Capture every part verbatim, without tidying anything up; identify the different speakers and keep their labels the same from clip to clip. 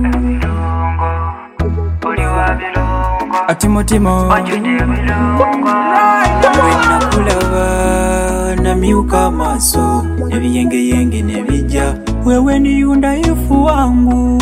Speaker 1: Atimotimo Nakulava na miuka maso nebiyenge yenge nebija wewe ni yundaifu wangu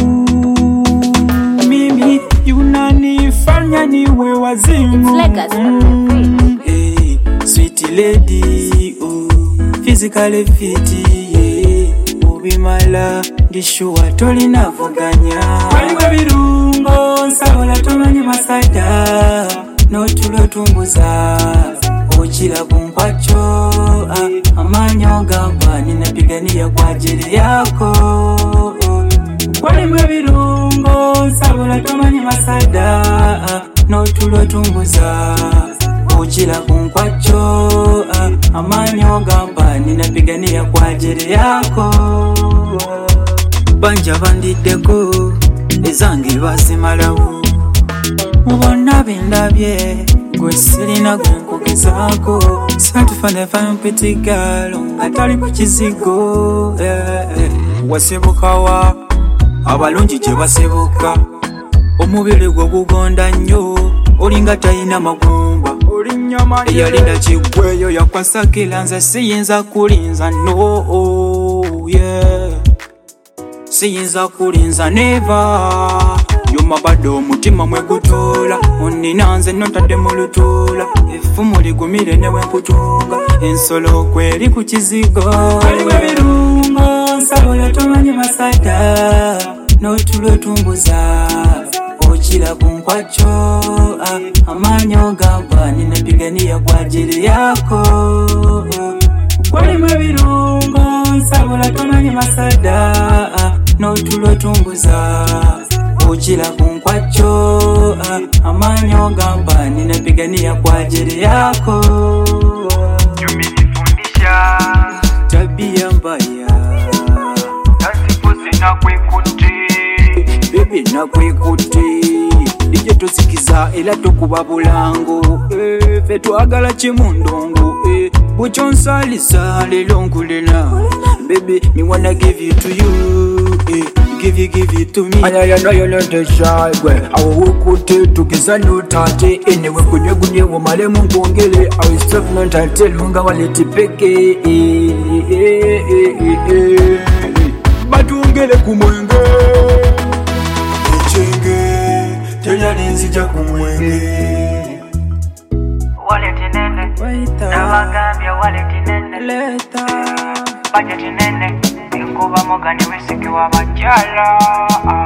Speaker 1: mimi yunanifanya niwe wazimu mm, hey, sweet lady oh, physically fit yeah, ubimala ndishuwa tolinavuganya waliwe birungo sabola tomanye masada notulo tumbuza ochila kunkwacho ah, amanyo gamba ninapigania kwa ajili yako waliwe birungo sabola tomanye masada notulo tumbuza ochila kunkwacho ah, amanyo gamba ninapigania kwa ajili yako banja bandideko ezange basimalawo mubona bindabye gwe sirina gwenkugezako satufane mpitigalo ngatali ku kizigo eh, eh. Wasebukawa abalungi gye basebuka omubiri gwe gugonda nnyo olinga talina magumba eyalinda kigweyo yakwasakira nze siyinza kulinza no yeah. Siyinza kulinza neva yoma bado omutima mwegutola onina nze notadde mu lutula effumu ligumire newe nkutunga ensolo kweri ku kizigo waliwe birungo sabola tomanye masada notulo tumbuza ochila kunkwacho ah, amanyo gamba ninapigania kwa ajili yako waliwe birungo sabola tomanye masada notulo tumbuza ochila kunkwacho ah, amanyo gamba ninapigania kwa ajili yako
Speaker 2: Juminifundisha
Speaker 1: tabia mbaya
Speaker 2: nasipo sina kwekuti
Speaker 1: baby nakwekuti ije tosikiza era tokuba bulango eh, fe twagala kimundongo eh, bucho nsalisa lelo nkulena baby me wanna give it to you eh, give you give it to me
Speaker 3: aya no yo lente shagwe awo wukuti tukiza nutate enewe kunywe gunye wo male mungongele awo stop no tate lunga wale tipeke batungele kumwenge echenge teyalinzi ja kumwenge
Speaker 2: wale tinene nabagambya wale tinene
Speaker 1: leta
Speaker 2: baje tinene inkuba mogani wisiki wabajala